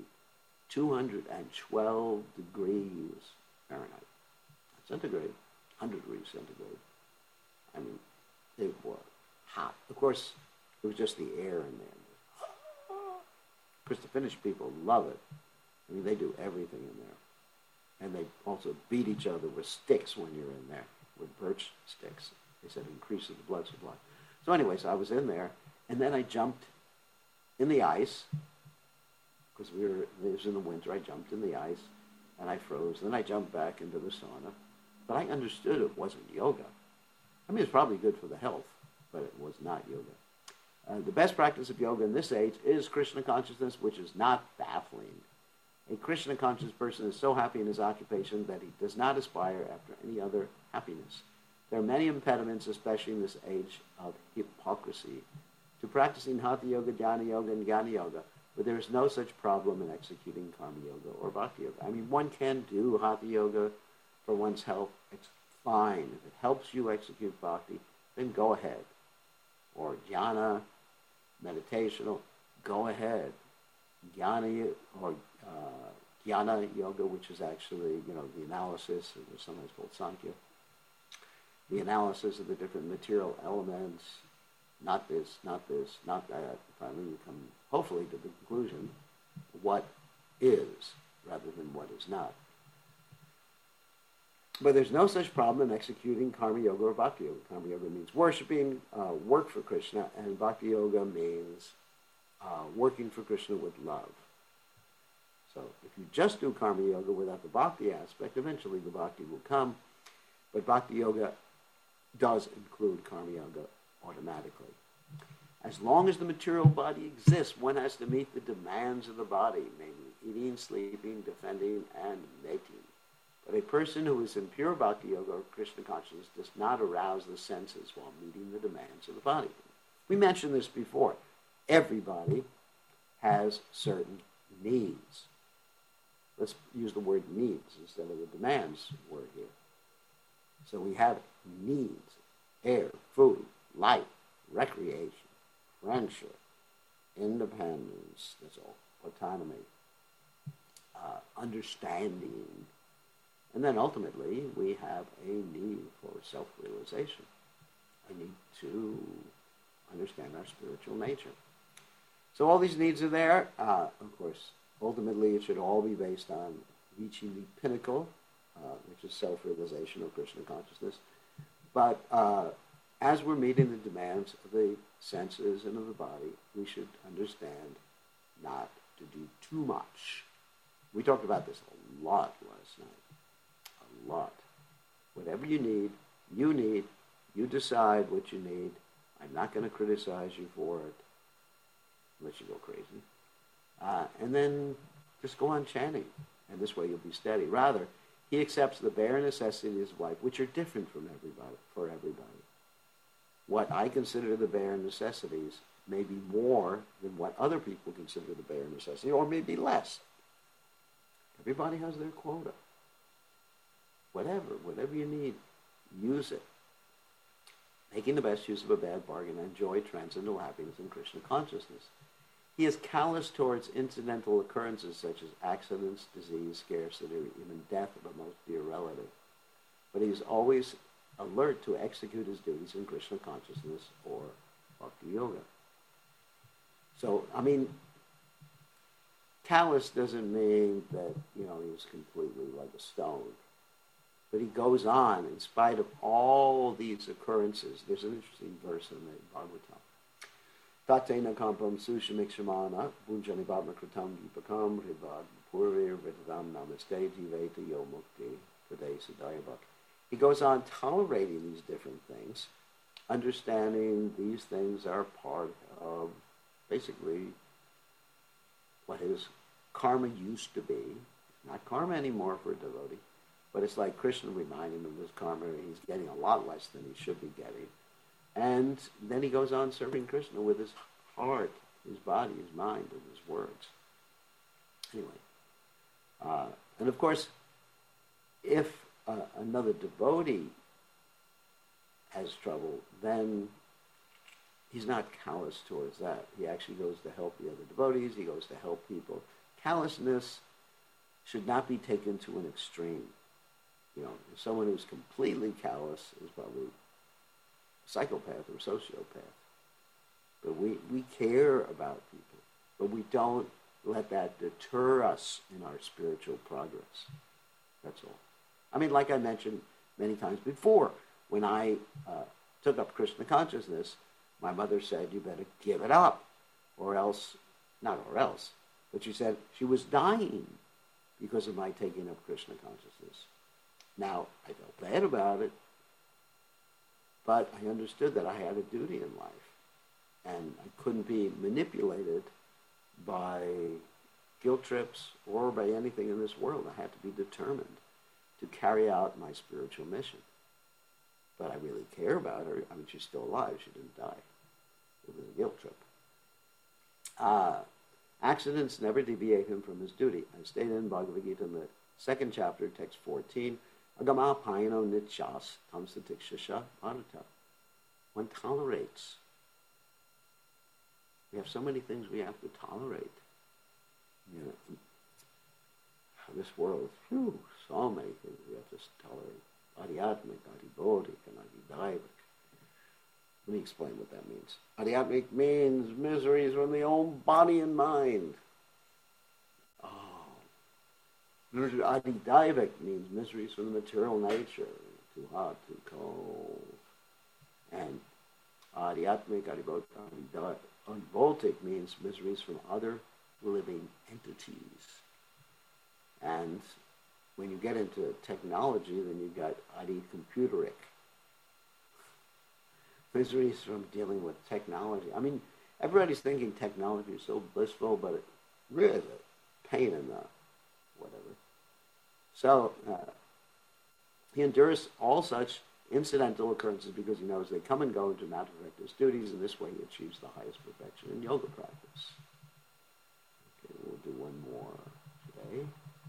212 degrees Fahrenheit. Centigrade, 100 degrees centigrade. I mean, it was hot. Of course, it was just the air in there. Of course, the Finnish people love it. I mean, they do everything in there. And they also beat each other with sticks when you're in there, with birch sticks. They said it increases the blood supply. So anyways, I was in there, and then I jumped in the ice, because it was in the winter. I jumped in the ice, and I froze. Then I jumped back into the sauna. But I understood it wasn't yoga. I mean, it's probably good for the health, but it was not yoga. The best practice of yoga in this age is Krishna consciousness, which is not baffling. A Krishna conscious person is so happy in his occupation that he does not aspire after any other happiness. There are many impediments, especially in this age of hypocrisy, to practicing Hatha Yoga, Jnana Yoga, and Jnana Yoga, but there is no such problem in executing Karma Yoga or Bhakti Yoga. I mean, one can do Hatha Yoga for one's health. It's fine. If it helps you execute Bhakti, then go ahead. Or Jnana, meditational, go ahead. Jnana or Jnana Yoga, which is actually, the analysis, or sometimes called Sankhya, the analysis of the different material elements, not this, not that. Finally, you come, hopefully, to the conclusion, what is, rather than what is not. But there's no such problem in executing Karma Yoga or Bhakti Yoga. Karma Yoga means worshiping, work for Krishna, and Bhakti Yoga means working for Krishna with love. So if you just do Karma Yoga without the Bhakti aspect, eventually the Bhakti will come. But Bhakti Yoga does include Karma Yoga automatically. As long as the material body exists, one has to meet the demands of the body, namely eating, sleeping, defending, and mating. But a person who is in pure Bhakti Yoga or Krishna consciousness does not arouse the senses while meeting the demands of the body. We mentioned this before. Everybody has certain needs. Let's use the word needs instead of the demands word here. So we have needs: air, food, light, recreation, friendship, independence, that's all, autonomy, understanding. And then ultimately, we have a need for self-realization, a need to understand our spiritual nature. So all these needs are there. Of course, ultimately, it should all be based on reaching the pinnacle, which is self-realization or Krishna consciousness. But as we're meeting the demands of the senses and of the body, we should understand not to do too much. We talked about this a lot last night. A lot. Whatever you need, you decide what you need. I'm not going to criticize you for it, unless you go crazy. And then just go on chanting, and this way you'll be steady. Rather, he accepts the bare necessities of life, which are different from for everybody. What I consider the bare necessities may be more than what other people consider the bare necessity, or maybe less. Everybody has their quota. Whatever you need, use it. Making the best use of a bad bargain, enjoy transcendental happiness in Krishna consciousness. He is callous towards incidental occurrences such as accidents, disease, scarcity, or even death of a most dear relative. But he is always alert to execute his duties in Krishna consciousness or Bhakti Yoga. So, callous doesn't mean that, he was completely like a stone. But he goes on, in spite of all these occurrences. There's an interesting verse in the Bhagavatam. Tatena kampam sushamikshamana bunjani bhavna kritam dipakam hrivad purvir vedadam namaste jiveta yo mukti pradesa dayabhak. He goes on tolerating these different things, understanding these things are part of basically what his karma used to be. Not karma anymore for a devotee, but it's like Krishna reminding him of his karma. He's getting a lot less than he should be getting. And then he goes on serving Krishna with his heart, his body, his mind, and his words. Anyway, and of course, if another devotee has trouble, then he's not callous towards that. He actually goes to help the other devotees. He goes to help people. Callousness should not be taken to an extreme. Someone who's completely callous is probably a psychopath or a sociopath. But we care about people, but we don't let that deter us in our spiritual progress. That's all. Like I mentioned many times before, when I took up Krishna consciousness, my mother said, you better give it up, but she said she was dying because of my taking up Krishna consciousness. Now, I felt bad about it, but I understood that I had a duty in life. and I couldn't be manipulated by guilt trips or by anything in this world. I had to be determined to carry out my spiritual mission. But I really care about her. I mean, she's still alive. She didn't die. It was a guilt trip. Accidents never deviate him from his duty. As stated in Bhagavad Gita in the second chapter, text 14, Agama Paino Nityas Tamsatikshasha Bharata. One tolerates. We have so many things we have to tolerate. You know, this world, so many things we have to tolerate. Adhyatmik, adhibodhik, and adhidaivik. Let me explain what that means. Adhyatmik means miseries from the own body and mind. Adhidaivik means miseries from the material nature, too hot, too cold. And adhyatmik, adhivoltic means miseries from other living entities. And when you get into technology, then you've got adhi-computeric. Miseries from dealing with technology. I mean, everybody's thinking technology is so blissful, but it really is a pain in the whatever. So he endures all such incidental occurrences because he knows they come and go and do not affect his duties. In this way, he achieves the highest perfection in yoga practice. Okay, we'll do one more today.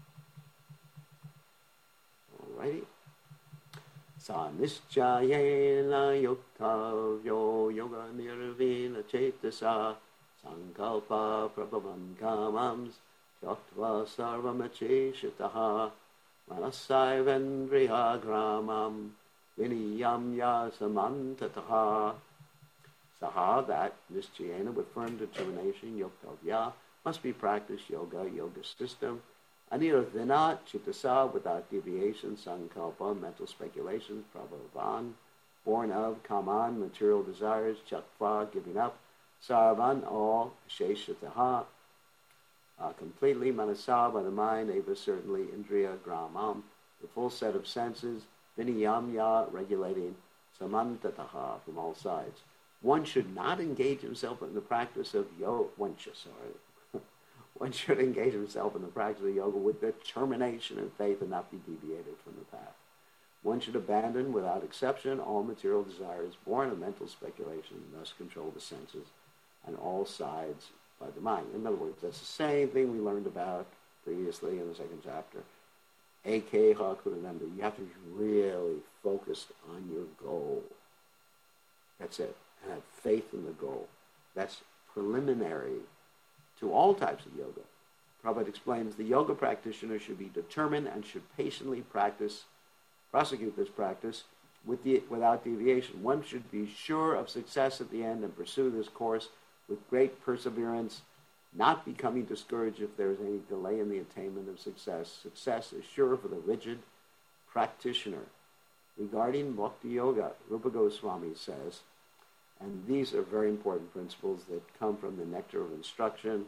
Alrighty. Sa nischayena yuktavyo yoga nirvina chetasa sankalpa prabhavan kamams tyaktva sarvamacheshitaha manasai vendriya gramam viniyam yasamantataha. Saha, that nischayena with firm determination, yuktavya, must be practiced yoga system. Anirvina chitasa, without deviation, sankalpa, mental speculations, prabhavan, born of, kaman, material desires, chakva, giving up, sarvan, all, sheshataha, completely, manasa, by the mind, eva, certainly, indriya, gramam, the full set of senses, viniyamya, regulating, samantataha, from all sides. One should not engage himself in the practice of yoga, one should engage himself in the practice of yoga with determination and faith and not be deviated from the path. One should abandon, without exception, all material desires born of mental speculation and thus control the senses on all sides by the mind. In other words, that's the same thing we learned about previously in the second chapter. Ekeha Kurananda. You have to be really focused on your goal. That's it. And have faith in the goal. That's preliminary to all types of yoga. Prabhupada explains the yoga practitioner should be determined and should patiently prosecute this practice without deviation. One should be sure of success at the end and pursue this course with great perseverance, not becoming discouraged if there is any delay in the attainment of success. Success is sure for the rigid practitioner. Regarding Bhakti Yoga, Rupa Goswami says, and these are very important principles that come from the Nectar of Instruction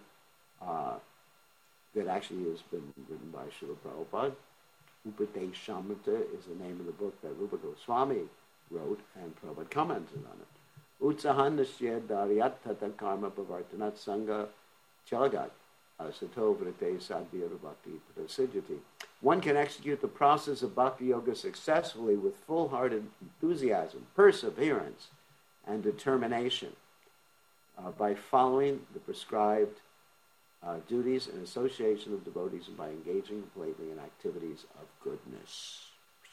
that actually has been written by Srila Prabhupada. Upadeshamrita is the name of the book that Rupa Goswami wrote, and Prabhupada commented on it. Utsahanasya daryat tata karma pavartanat sangha chalagat sato vrite sadhya bhakti prasiddhati. One can execute the process of bhakti yoga successfully with full-hearted enthusiasm, perseverance, and determination by following the prescribed duties and association of devotees and by engaging completely in activities of goodness.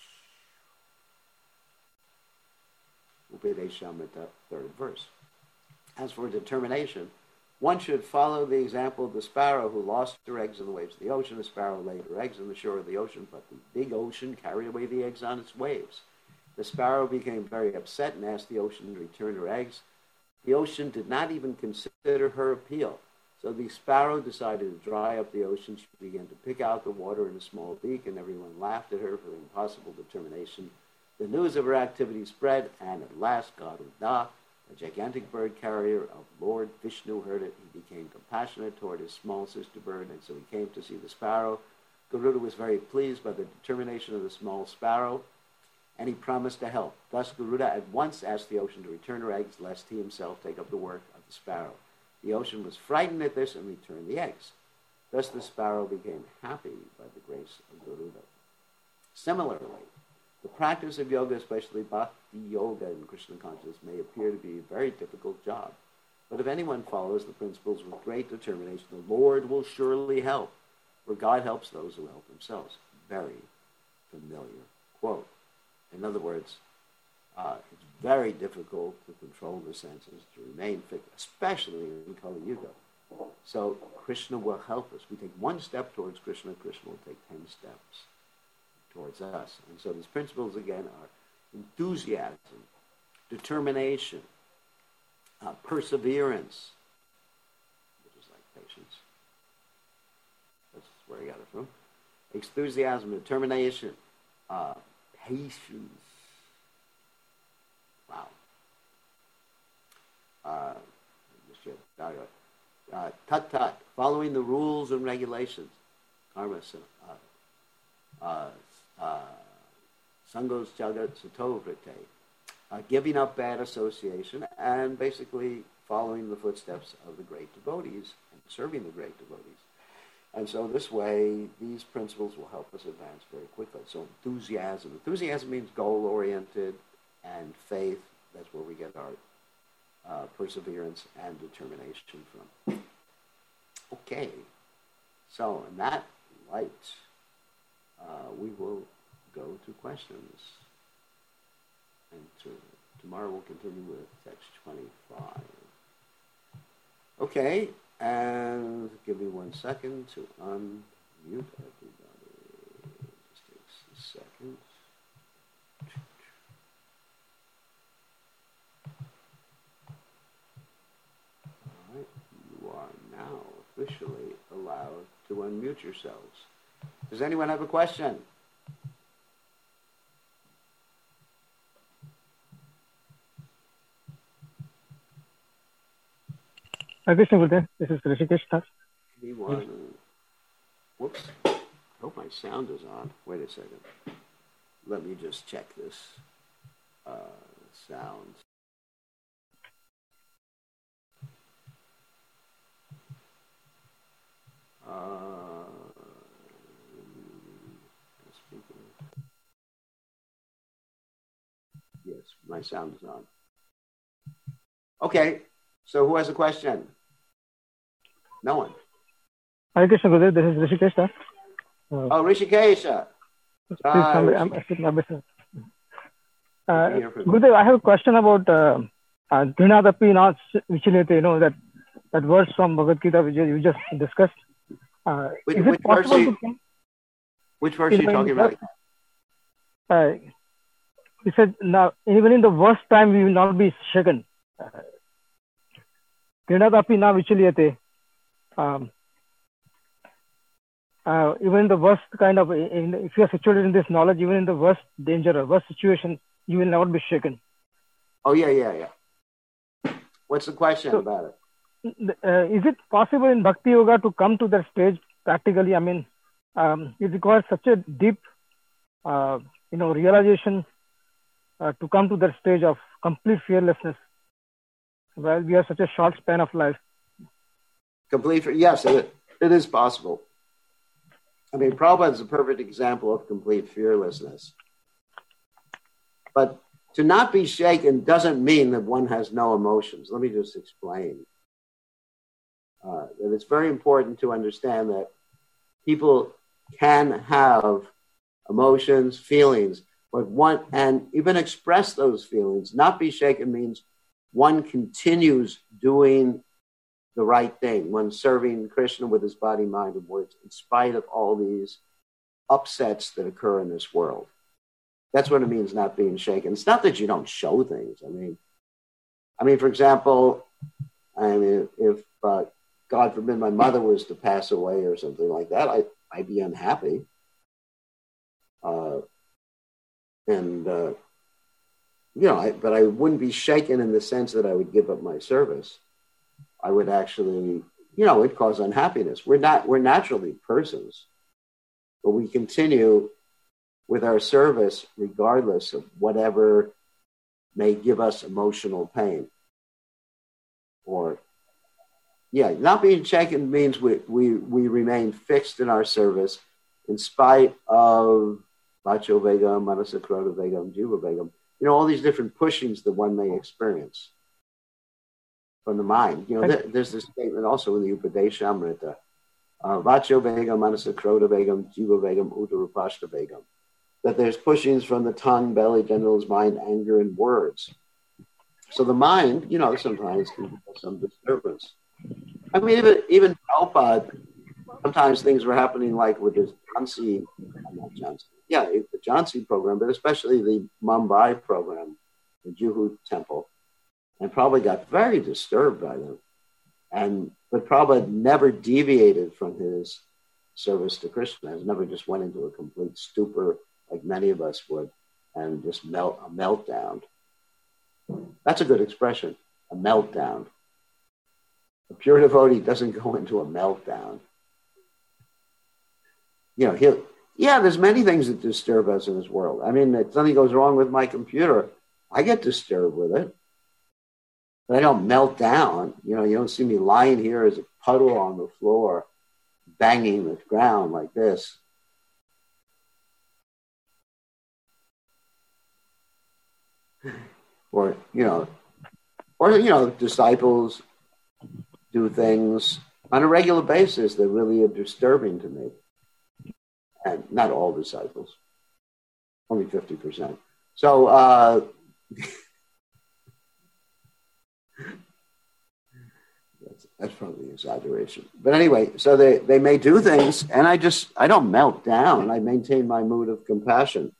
Upadeshamrita, third verse. As for determination, one should follow the example of the sparrow who lost her eggs in the waves of the ocean. The sparrow laid her eggs on the shore of the ocean, but the big ocean carried away the eggs on its waves. The sparrow became very upset and asked the ocean to return her eggs. The ocean did not even consider her appeal. So the sparrow decided to dry up the ocean. She began to pick out the water in a small beak, and everyone laughed at her for the impossible determination. The news of her activity spread, and at last Garuda, a gigantic bird carrier of Lord Vishnu, heard it. He became compassionate toward his small sister bird, and so he came to see the sparrow. Garuda was very pleased by the determination of the small sparrow, and he promised to help. Thus Garuda at once asked the ocean to return her eggs, lest he himself take up the work of the sparrow. The ocean was frightened at this and returned the eggs. Thus the sparrow became happy by the grace of Garuda. Similarly, the practice of yoga, especially bhakti yoga in Krishna consciousness, may appear to be a very difficult job. But if anyone follows the principles with great determination, the Lord will surely help, for God helps those who help themselves. Very familiar quote. In other words, it's very difficult to control the senses, to remain fit, especially in Kali Yuga. So Krishna will help us. We take one step towards Krishna, Krishna will take 10 steps towards us. And so these principles, again, are enthusiasm, determination, perseverance, which is like patience. That's where I got it from. Enthusiasm, determination, patience. Wow. Tat, following the rules and regulations. Karma, Sangos Jagat Sato Vrite. Giving up bad association and basically following the footsteps of the great devotees and serving the great devotees. And so this way, these principles will help us advance very quickly. So enthusiasm. Enthusiasm means goal-oriented, and faith, that's where we get our perseverance and determination from. Okay. So in that light, we will go to questions. And tomorrow we'll continue with text 25. Okay, and give me 1 second to unmute everybody. Just takes a second. All right, you are now officially allowed to unmute yourselves. Does anyone have a question? Krishna Gurudev, this is Rishikesh. Anyone? Whoops. Hope my sound is on. Wait a second. Let me just check this. Sounds. Yes, my sound is on. Okay, so who has a question? No one. Hare Krishna Gurudev, this is Rishikesh. Rishikesh. Gurudev, I have a question about Grinadapi Nath Vichilete, that verse from Bhagavad Gita which you just discussed. Which verse are you talking about? He said, now, even in the worst time, we will not be shaken. Grinadapi na vichiliyate. Even in the worst kind of, if you are situated in this knowledge, even in the worst danger or worst situation, you will never be shaken. Oh, yeah. What's the question about it? Is it possible in Bhakti Yoga to come to that stage practically? I mean, it requires such a deep, realization to come to that stage of complete fearlessness. Well, we have such a short span of life. Yes, it is possible. I mean, Prabhupada is a perfect example of complete fearlessness. But to not be shaken doesn't mean that one has no emotions. Let me just explain. That it's very important to understand that people can have emotions, feelings, but and even express those feelings. Not be shaken means one continues doing the right thing, one serving Krishna with his body, mind, and words, in spite of all these upsets that occur in this world. That's what it means, not being shaken. It's not that you don't show things. I mean, for example, if God forbid my mother was to pass away or something like that, I'd be unhappy. But I wouldn't be shaken in the sense that I would give up my service. I would actually, it'd cause unhappiness. We're naturally persons, but we continue with our service regardless of whatever may give us emotional pain or not being shaken means we remain fixed in our service in spite of Vacho Vegam, Manasa Krota Vegam, Jiva Vegam, all these different pushings that one may experience from the mind. There's this statement also in the Upadeshamrita, Vacho Vegam, Manasa Krota Vegam, Jiva Vegam, Uttarupashta Vegam, that there's pushings from the tongue, belly, genitals, mind, anger, and words. So the mind, sometimes can have some disturbance. I mean, even Prabhupada, sometimes things were happening like with this the Jhansi program, but especially the Mumbai program, the Juhu temple, and probably got very disturbed by them. But Prabhupada never deviated from his service to Krishna. He never just went into a complete stupor like many of us would and just a meltdown. That's a good expression, a meltdown. A pure devotee doesn't go into a meltdown. There's many things that disturb us in this world. I mean, if something goes wrong with my computer, I get disturbed with it. But I don't melt down. You don't see me lying here as a puddle on the floor, banging the ground like this. Or disciples do things on a regular basis that really are disturbing to me. And not all disciples, only 50%. So that's probably an exaggeration. But anyway, so they may do things, and I don't melt down. I maintain my mood of compassion.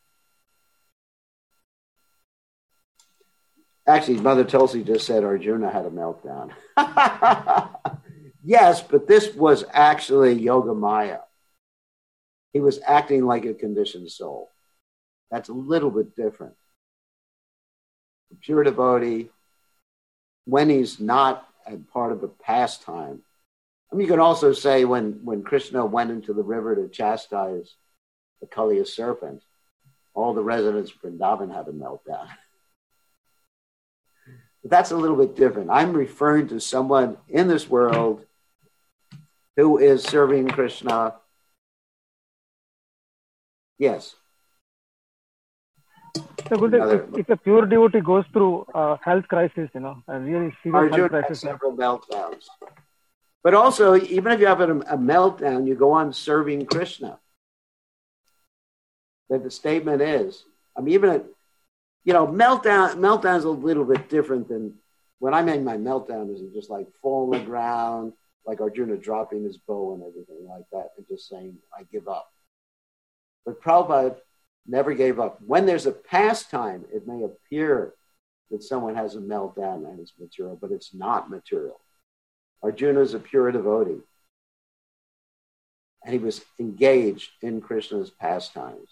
Actually, Mother Tulsi just said Arjuna had a meltdown. Yes, but this was actually Yoga Maya. He was acting like a conditioned soul. That's a little bit different. A pure devotee, when he's not a part of a pastime. I mean, you can also say when Krishna went into the river to chastise the Kaliya serpent, all the residents of Vrindavan had a meltdown. But that's a little bit different. I'm referring to someone in this world who is serving Krishna. Yes. So if a pure devotee goes through a health crisis, a really serious health crisis. Several meltdowns. But also, even if you have a meltdown, you go on serving Krishna. That the statement is, meltdown is a little bit different than when I make my meltdown. Is just like fall on the ground, like Arjuna dropping his bow and everything like that, and just saying, I give up. But Prabhupada never gave up. When there's a pastime, it may appear that someone has a meltdown and it's material, but it's not material. Arjuna is a pure devotee. And he was engaged in Krishna's pastimes.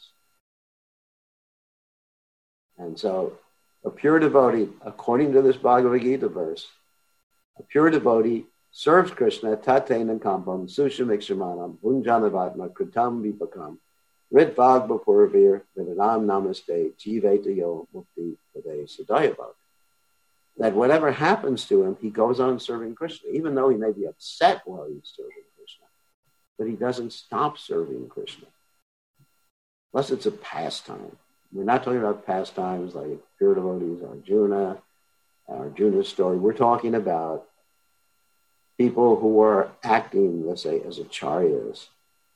And so a pure devotee, according to this Bhagavad Gita verse, a pure devotee serves Krishna, tatena kampam, susham ikshamanam, bhunjanavatma, kritam vipakam, Ritvag Bapurvir, Vidadam Namaste, Jiveta Yo Mukti Pade Sadayabhav. That whatever happens to him, he goes on serving Krishna, even though he may be upset while he's serving Krishna. But he doesn't stop serving Krishna. Unless it's a pastime. We're not talking about pastimes like pure devotees, Arjuna's story. We're talking about people who are acting, let's say, as acharyas,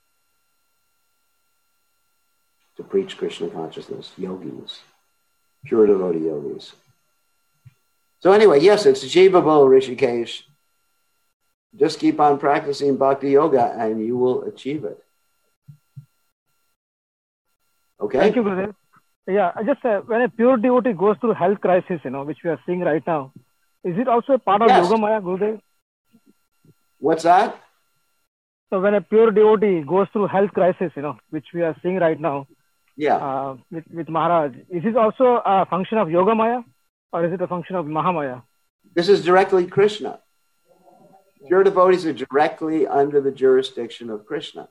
to preach Krishna consciousness, yogis, pure devotee yogis. So anyway, yes, it's achievable, Rishikesh. Just keep on practicing bhakti yoga and you will achieve it. Okay? Thank you, Gurudev. Yeah, I just when a pure devotee goes through health crisis, which we are seeing right now, is it also a part of Yoga Maya, Gurudev? What's that? So when a pure devotee goes through health crisis, which we are seeing right now, with Maharaj, is it also a function of Yoga Maya or is it a function of Mahamaya? This is directly Krishna. Pure devotees are directly under the jurisdiction of Krishna.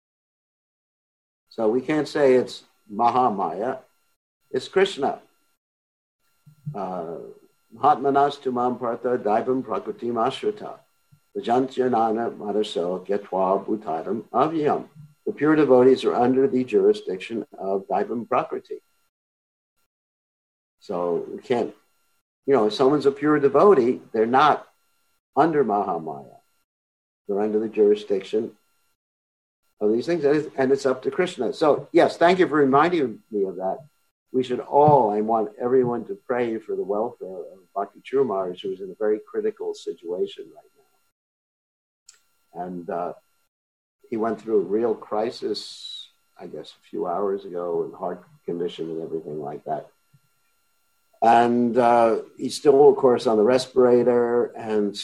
So we can't say it's Mahamaya, it's Krishna. Mahatmanas tumam partha daivam prakritim ashrata. Vajantyanana manaso gyatva bhutadam avyam. The pure devotees are under the jurisdiction of Daivam Prakriti. So we can't, if someone's a pure devotee, they're not under Mahamaya. They're under the jurisdiction of these things, and it's up to Krishna. So, yes, thank you for reminding me of that. We should all, I want everyone to pray for the welfare of Bhakti Churu Maharaj, who is in a very critical situation right now. And he went through a real crisis, I guess, a few hours ago, in heart condition and everything like that. And he's still, of course, on the respirator, and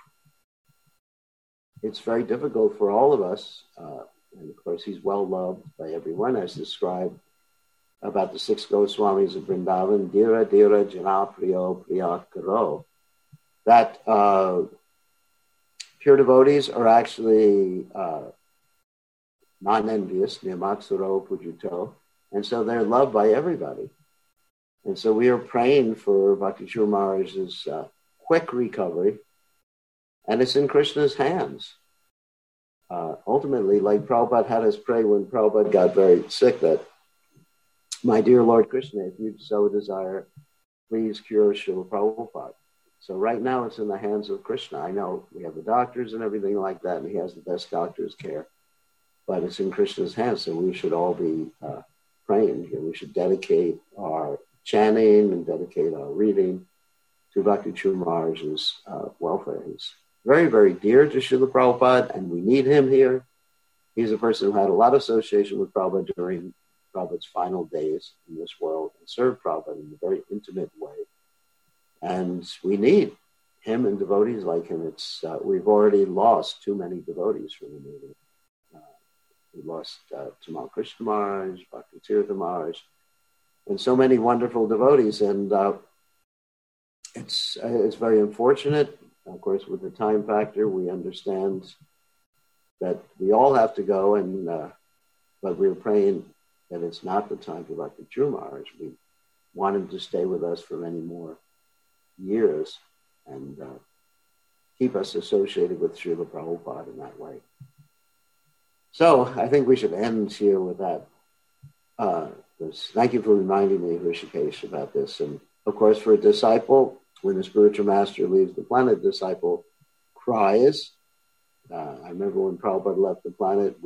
it's very difficult for all of us. And of course, he's well loved by everyone, as described about the 6 Goswamis of Vrindavan, Dira Dira Jana Priyo Priya Karo. That pure devotees are actually non-envious, Nimatsuro Pujuto, and so they're loved by everybody. And so we are praying for Bhakti Churu Maharaj's quick recovery, and it's in Krishna's hands. Ultimately, like Prabhupada had us pray when Prabhupada got very sick, that, my dear Lord Krishna, if you so desire, please cure Srila Prabhupada. So right now it's in the hands of Krishna. I know we have the doctors and everything like that, and he has the best doctor's care, but it's in Krishna's hands, so we should all be praying here. We should dedicate our chanting and dedicate our reading to Bhakti Churu Maharaj's welfare. He's very, very dear to Srila Prabhupada, and we need him here. He's a person who had a lot of association with Prabhupada during Prabhupada's final days in this world, and served Prabhupada in a very intimate way. And we need him and devotees like him. It's we've already lost too many devotees from the movement. We lost Tamal Krishna Maharaj, Bhakti Tirtha Maharaj, and so many wonderful devotees. And it's very unfortunate. Of course, with the time factor, we understand that we all have to go, and but we're praying that it's not the time for Bhakti Churu Maharaj. We want him to stay with us for many more years and keep us associated with Srila Prabhupada in that way. So I think we should end here with that. Thank you for reminding me, Hrishikesh, about this. And of course, for a disciple, when the spiritual master leaves the planet, the disciple cries. I remember when Prabhupada left the planet,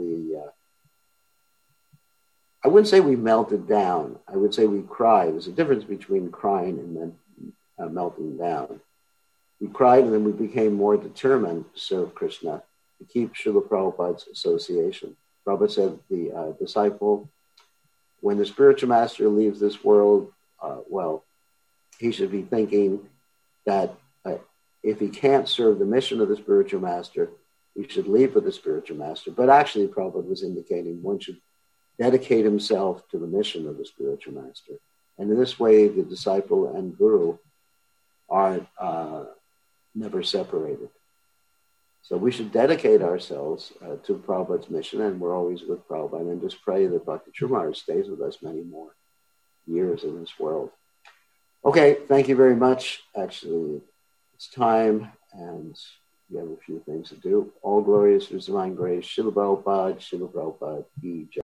I wouldn't say we melted down. I would say we cried. There's a difference between crying and then melting down. We cried, and then we became more determined to serve Krishna, to keep Srila Prabhupada's association. Prabhupada said the disciple, when the spiritual master leaves this world, he should be thinking that if he can't serve the mission of the spiritual master, he should leave for the spiritual master. But actually, Prabhupada was indicating one should dedicate himself to the mission of the spiritual master. And in this way, the disciple and guru are never separated. So we should dedicate ourselves to Prabhupada's mission, and we're always with Prabhupada, and just pray that Bhakti Churu Maharaj stays with us many more years in this world. Okay, thank you very much. Actually, it's time, and we have a few things to do. All glories to Divine Grace, Srila Prabhupada, Srila Prabhupada, Ki Jai.